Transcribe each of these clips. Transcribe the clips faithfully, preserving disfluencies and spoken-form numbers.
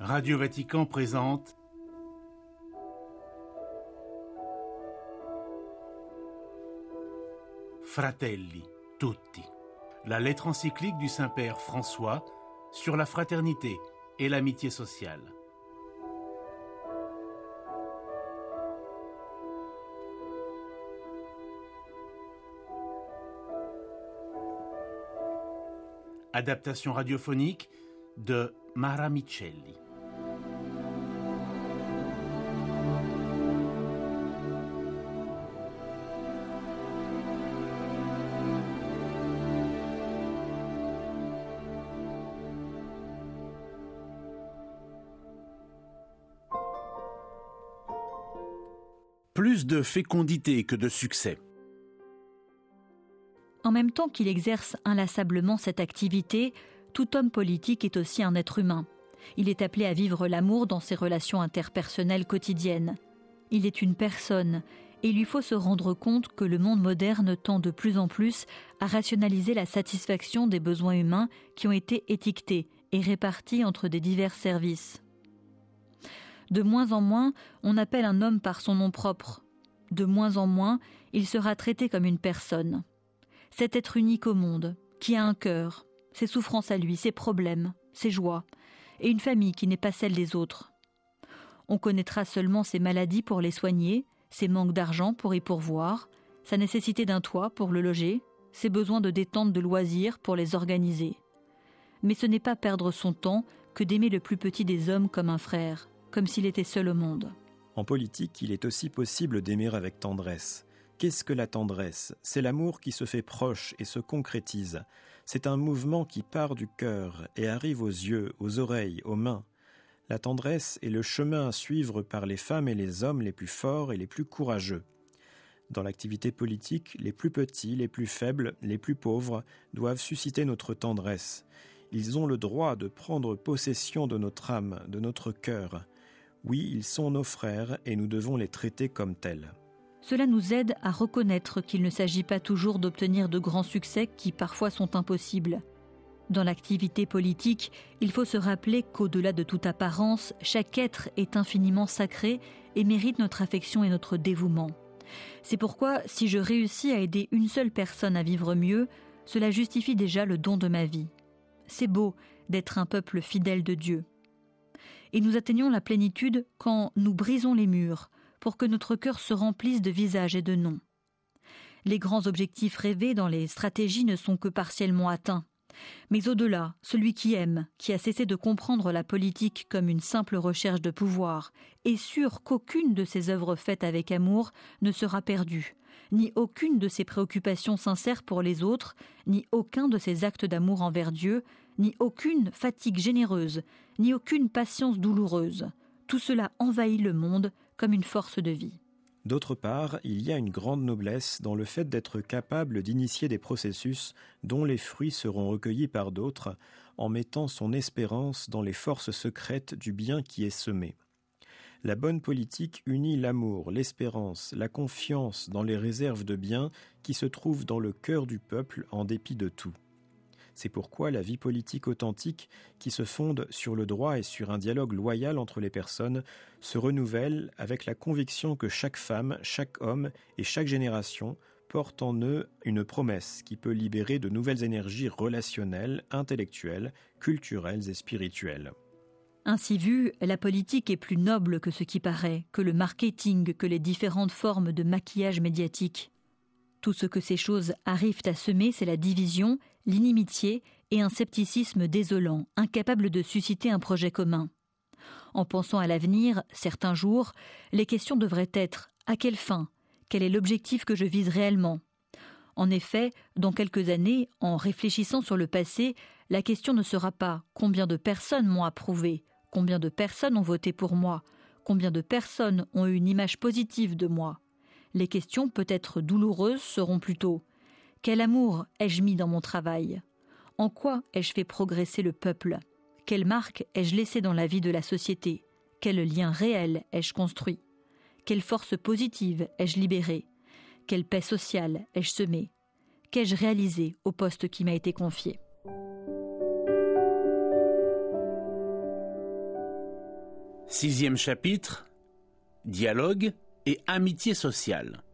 Radio Vatican présente Fratelli Tutti, la lettre encyclique du Saint-Père François sur la fraternité et l'amitié sociale. Adaptation radiophonique de Mara Micelli. Plus de fécondité que de succès. En même temps qu'il exerce inlassablement cette activité, tout homme politique est aussi un être humain. Il est appelé à vivre l'amour dans ses relations interpersonnelles quotidiennes. Il est une personne, et il lui faut se rendre compte que le monde moderne tend de plus en plus à rationaliser la satisfaction des besoins humains qui ont été étiquetés et répartis entre des divers services. De moins en moins, on appelle un homme par son nom propre. De moins en moins, il sera traité comme une personne. Cet être unique au monde, qui a un cœur, ses souffrances à lui, ses problèmes, ses joies, et une famille qui n'est pas celle des autres. On connaîtra seulement ses maladies pour les soigner, ses manques d'argent pour y pourvoir, sa nécessité d'un toit pour le loger, ses besoins de détente de loisirs pour les organiser. Mais ce n'est pas perdre son temps que d'aimer le plus petit des hommes comme un frère, comme s'il était seul au monde. En politique, il est aussi possible d'aimer avec tendresse. Qu'est-ce que la tendresse ? C'est l'amour qui se fait proche et se concrétise. C'est un mouvement qui part du cœur et arrive aux yeux, aux oreilles, aux mains. La tendresse est le chemin à suivre par les femmes et les hommes les plus forts et les plus courageux. Dans l'activité politique, les plus petits, les plus faibles, les plus pauvres doivent susciter notre tendresse. Ils ont le droit de prendre possession de notre âme, de notre cœur. Oui, ils sont nos frères et nous devons les traiter comme tels. Cela nous aide à reconnaître qu'il ne s'agit pas toujours d'obtenir de grands succès qui parfois sont impossibles. Dans l'activité politique, il faut se rappeler qu'au-delà de toute apparence, chaque être est infiniment sacré et mérite notre affection et notre dévouement. C'est pourquoi, si je réussis à aider une seule personne à vivre mieux, cela justifie déjà le don de ma vie. C'est beau d'être un peuple fidèle de Dieu. Et nous atteignons la plénitude quand nous brisons les murs, pour que notre cœur se remplisse de visages et de noms. Les grands objectifs rêvés dans les stratégies ne sont que partiellement atteints. Mais au-delà, celui qui aime, qui a cessé de comprendre la politique comme une simple recherche de pouvoir, est sûr qu'aucune de ses œuvres faites avec amour ne sera perdue, ni aucune de ses préoccupations sincères pour les autres, ni aucun de ses actes d'amour envers Dieu, ni aucune fatigue généreuse, ni aucune patience douloureuse. Tout cela envahit le monde comme une force de vie. D'autre part, il y a une grande noblesse dans le fait d'être capable d'initier des processus dont les fruits seront recueillis par d'autres en mettant son espérance dans les forces secrètes du bien qui est semé. La bonne politique unit l'amour, l'espérance, la confiance dans les réserves de bien qui se trouvent dans le cœur du peuple en dépit de tout. C'est pourquoi la vie politique authentique, qui se fonde sur le droit et sur un dialogue loyal entre les personnes, se renouvelle avec la conviction que chaque femme, chaque homme et chaque génération portent en eux une promesse qui peut libérer de nouvelles énergies relationnelles, intellectuelles, culturelles et spirituelles. Ainsi vu, la politique est plus noble que ce qui paraît, que le marketing, que les différentes formes de maquillage médiatique. Tout ce que ces choses arrivent à semer, c'est la division, l'inimitié et un scepticisme désolant, incapable de susciter un projet commun. En pensant à l'avenir, certains jours, les questions devraient être « à quelle fin ? Quel est l'objectif que je vise réellement ?» En effet, dans quelques années, en réfléchissant sur le passé, la question ne sera pas « combien de personnes m'ont approuvé ? Combien de personnes ont voté pour moi ? Combien de personnes ont eu une image positive de moi ?» Les questions, peut-être douloureuses, seront plutôt « Quel amour ai-je mis dans mon travail ? En quoi ai-je fait progresser le peuple ? Quelle marque ai-je laissée dans la vie de la société ? Quel lien réel ai-je construit ? Quelle force positive ai-je libérée ? Quelle paix sociale ai-je semée ? Qu'ai-je réalisé au poste qui m'a été confié ? Sixième chapitre, dialogue et amitié sociale.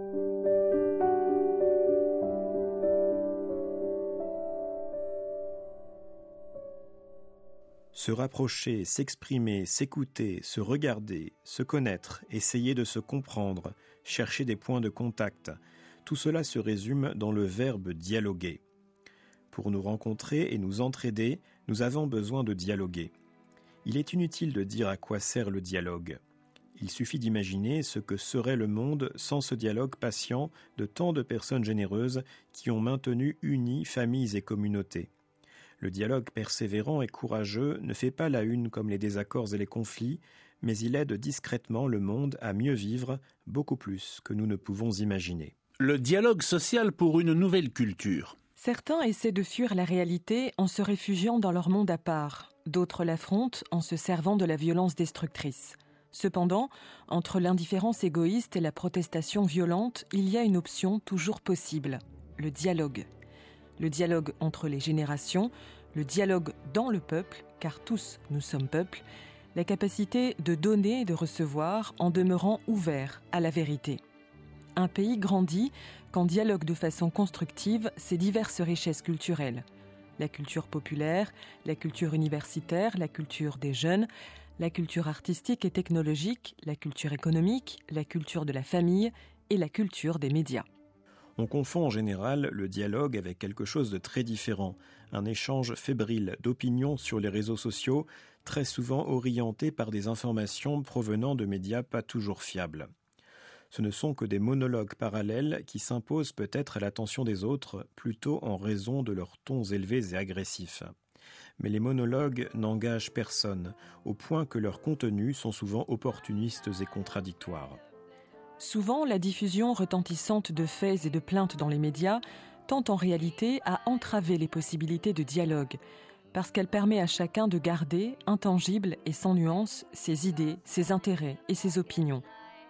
Se rapprocher, s'exprimer, s'écouter, se regarder, se connaître, essayer de se comprendre, chercher des points de contact, tout cela se résume dans le verbe dialoguer. Pour nous rencontrer et nous entraider, nous avons besoin de dialoguer. Il est inutile de dire à quoi sert le dialogue. Il suffit d'imaginer ce que serait le monde sans ce dialogue patient de tant de personnes généreuses qui ont maintenu unies familles et communautés. Le dialogue persévérant et courageux ne fait pas la une comme les désaccords et les conflits, mais il aide discrètement le monde à mieux vivre, beaucoup plus que nous ne pouvons imaginer. Le dialogue social pour une nouvelle culture. Certains essaient de fuir la réalité en se réfugiant dans leur monde à part. D'autres l'affrontent en se servant de la violence destructrice. Cependant, entre l'indifférence égoïste et la protestation violente, il y a une option toujours possible, le dialogue. Le dialogue entre les générations, le dialogue dans le peuple, car tous nous sommes peuple, la capacité de donner et de recevoir en demeurant ouvert à la vérité. Un pays grandit quand dialogue de façon constructive ses diverses richesses culturelles. La culture populaire, la culture universitaire, la culture des jeunes, la culture artistique et technologique, la culture économique, la culture de la famille et la culture des médias. On confond en général le dialogue avec quelque chose de très différent, un échange fébrile d'opinions sur les réseaux sociaux, très souvent orienté par des informations provenant de médias pas toujours fiables. Ce ne sont que des monologues parallèles qui s'imposent peut-être à l'attention des autres, plutôt en raison de leurs tons élevés et agressifs. Mais les monologues n'engagent personne, au point que leurs contenus sont souvent opportunistes et contradictoires. Souvent, la diffusion retentissante de faits et de plaintes dans les médias tend en réalité à entraver les possibilités de dialogue, parce qu'elle permet à chacun de garder, intangible et sans nuance, ses idées, ses intérêts et ses opinions,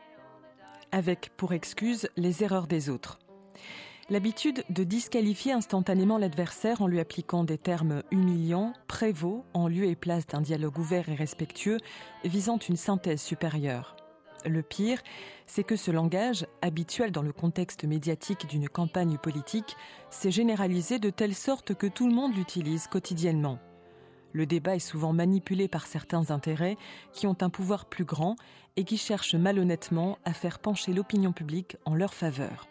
avec pour excuse les erreurs des autres. L'habitude de disqualifier instantanément l'adversaire en lui appliquant des termes humiliants prévaut en lieu et place d'un dialogue ouvert et respectueux visant une synthèse supérieure. Le pire, c'est que ce langage, habituel dans le contexte médiatique d'une campagne politique, s'est généralisé de telle sorte que tout le monde l'utilise quotidiennement. Le débat est souvent manipulé par certains intérêts qui ont un pouvoir plus grand et qui cherchent malhonnêtement à faire pencher l'opinion publique en leur faveur.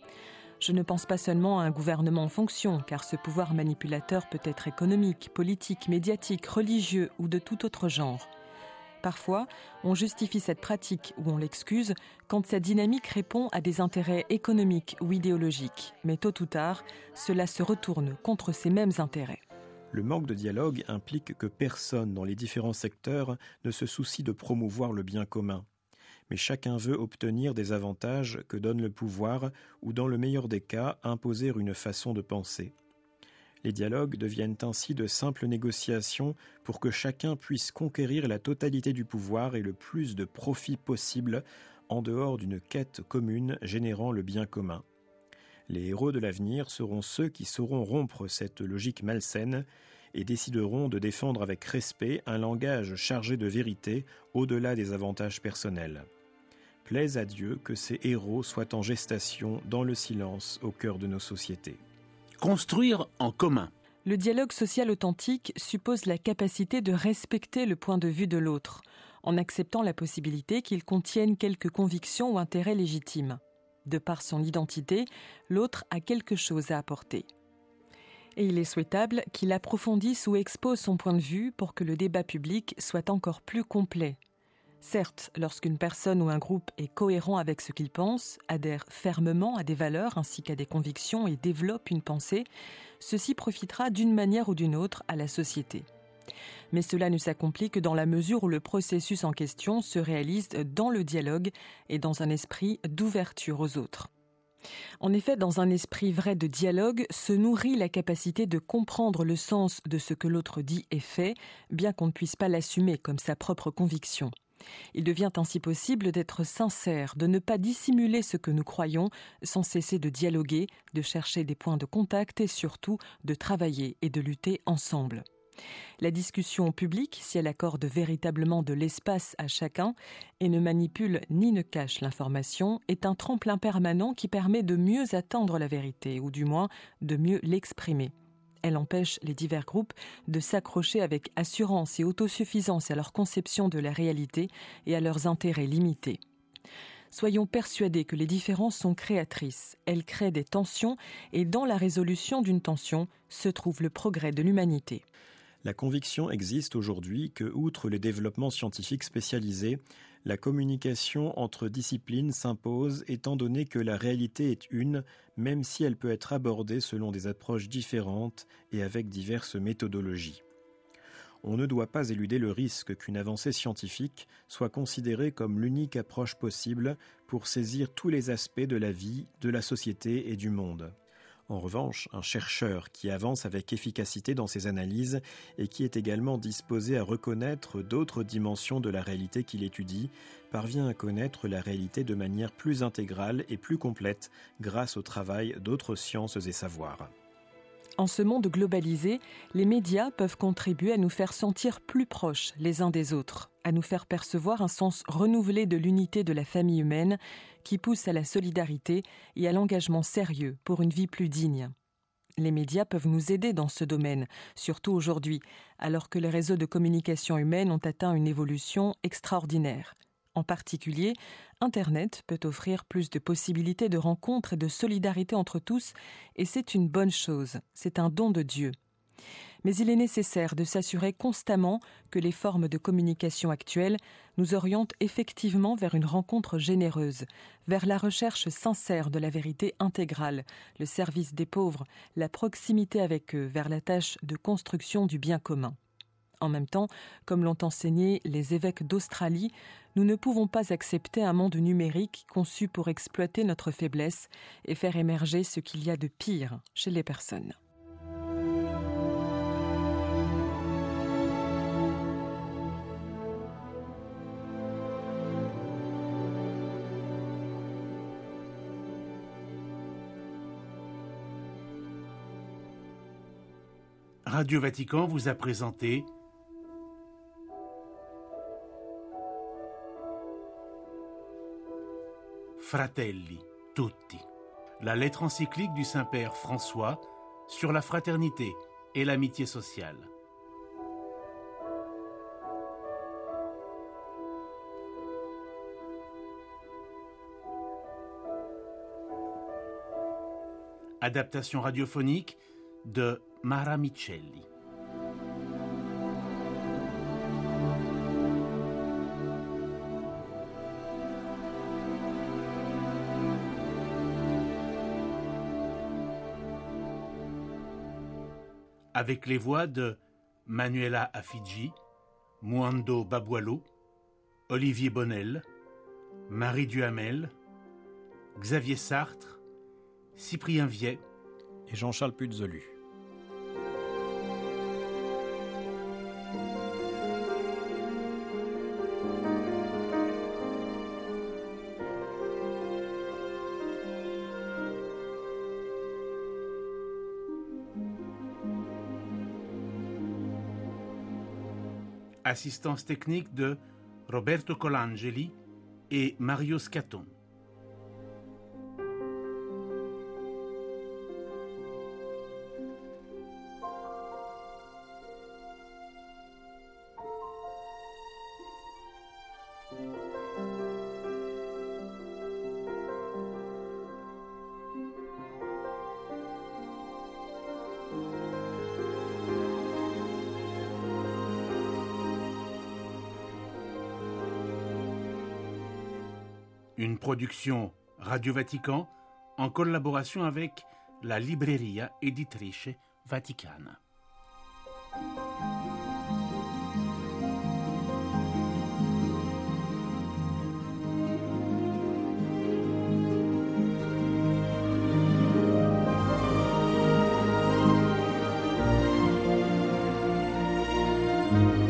Je ne pense pas seulement à un gouvernement en fonction, car ce pouvoir manipulateur peut être économique, politique, médiatique, religieux ou de tout autre genre. Parfois, on justifie cette pratique ou on l'excuse quand sa dynamique répond à des intérêts économiques ou idéologiques. Mais tôt ou tard, cela se retourne contre ces mêmes intérêts. Le manque de dialogue implique que personne dans les différents secteurs ne se soucie de promouvoir le bien commun. Mais chacun veut obtenir des avantages que donne le pouvoir ou, dans le meilleur des cas, imposer une façon de penser. Les dialogues deviennent ainsi de simples négociations pour que chacun puisse conquérir la totalité du pouvoir et le plus de profit possible en dehors d'une quête commune générant le bien commun. Les héros de l'avenir seront ceux qui sauront rompre cette logique malsaine et décideront de défendre avec respect un langage chargé de vérité au-delà des avantages personnels. Plaise à Dieu que ces héros soient en gestation dans le silence au cœur de nos sociétés. Construire en commun. Le dialogue social authentique suppose la capacité de respecter le point de vue de l'autre, en acceptant la possibilité qu'il contienne quelques convictions ou intérêts légitimes. De par son identité, l'autre a quelque chose à apporter. Et il est souhaitable qu'il approfondisse ou expose son point de vue pour que le débat public soit encore plus complet. Certes, lorsqu'une personne ou un groupe est cohérent avec ce qu'il pense, adhère fermement à des valeurs ainsi qu'à des convictions et développe une pensée, ceci profitera d'une manière ou d'une autre à la société. Mais cela ne s'accomplit que dans la mesure où le processus en question se réalise dans le dialogue et dans un esprit d'ouverture aux autres. En effet, dans un esprit vrai de dialogue se nourrit la capacité de comprendre le sens de ce que l'autre dit et fait, bien qu'on ne puisse pas l'assumer comme sa propre conviction. Il devient ainsi possible d'être sincère, de ne pas dissimuler ce que nous croyons, sans cesser de dialoguer, de chercher des points de contact et surtout de travailler et de lutter ensemble. La discussion publique, si elle accorde véritablement de l'espace à chacun et ne manipule ni ne cache l'information, est un tremplin permanent qui permet de mieux atteindre la vérité, ou du moins de mieux l'exprimer. Elle empêche les divers groupes de s'accrocher avec assurance et autosuffisance à leur conception de la réalité et à leurs intérêts limités. Soyons persuadés que les différences sont créatrices. Elles créent des tensions et dans la résolution d'une tension se trouve le progrès de l'humanité. La conviction existe aujourd'hui que, outre les développements scientifiques spécialisés, la communication entre disciplines s'impose étant donné que la réalité est une, même si elle peut être abordée selon des approches différentes et avec diverses méthodologies. On ne doit pas éluder le risque qu'une avancée scientifique soit considérée comme l'unique approche possible pour saisir tous les aspects de la vie, de la société et du monde. En revanche, un chercheur qui avance avec efficacité dans ses analyses et qui est également disposé à reconnaître d'autres dimensions de la réalité qu'il étudie, parvient à connaître la réalité de manière plus intégrale et plus complète grâce au travail d'autres sciences et savoirs. En ce monde globalisé, les médias peuvent contribuer à nous faire sentir plus proches les uns des autres, à nous faire percevoir un sens renouvelé de l'unité de la famille humaine qui pousse à la solidarité et à l'engagement sérieux pour une vie plus digne. Les médias peuvent nous aider dans ce domaine, surtout aujourd'hui, alors que les réseaux de communication humaine ont atteint une évolution extraordinaire. En particulier, Internet peut offrir plus de possibilités de rencontres et de solidarité entre tous, et c'est une bonne chose, c'est un don de Dieu. Mais il est nécessaire de s'assurer constamment que les formes de communication actuelles nous orientent effectivement vers une rencontre généreuse, vers la recherche sincère de la vérité intégrale, le service des pauvres, la proximité avec eux, vers la tâche de construction du bien commun. En même temps, comme l'ont enseigné les évêques d'Australie, nous ne pouvons pas accepter un monde numérique conçu pour exploiter notre faiblesse et faire émerger ce qu'il y a de pire chez les personnes. Radio Vatican vous a présenté Fratelli Tutti, la lettre encyclique du Saint-Père François sur la fraternité et l'amitié sociale. Adaptation radiophonique de Mara Micelli. Avec les voix de Manuela Afidji, Mwando Baboualo, Olivier Bonnel, Marie Duhamel, Xavier Sartre, Cyprien Viet et Jean-Charles Puzolu. Assistance technique de Roberto Colangeli et Mario Scaton. Une production Radio Vatican en collaboration avec la Libreria Editrice Vaticana. Thank you.